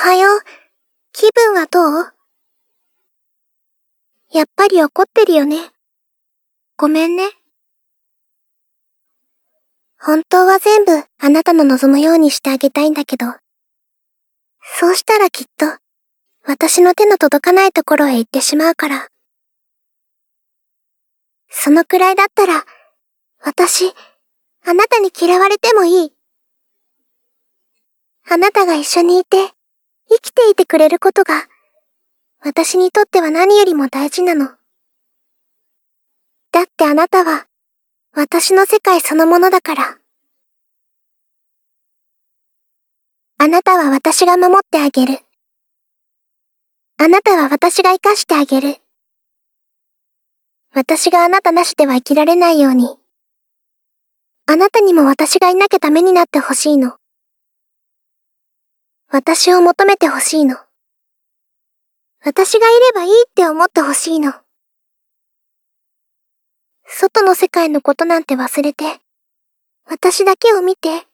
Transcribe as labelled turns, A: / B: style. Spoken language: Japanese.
A: はよう。気分はどう？やっぱり怒ってるよね。ごめんね。本当は全部あなたの望むようにしてあげたいんだけど。そうしたらきっと、私の手の届かないところへ行ってしまうから。そのくらいだったら、私、あなたに嫌われてもいい。あなたが一緒にいて、生きていてくれることが、私にとっては何よりも大事なの。だってあなたは、私の世界そのものだから。あなたは私が守ってあげる。あなたは私が生かしてあげる。私があなたなしでは生きられないように。あなたにも私がいなきゃダメになってほしいの。私を求めてほしいの。私がいればいいって思ってほしいの。外の世界のことなんて忘れて、私だけを見て、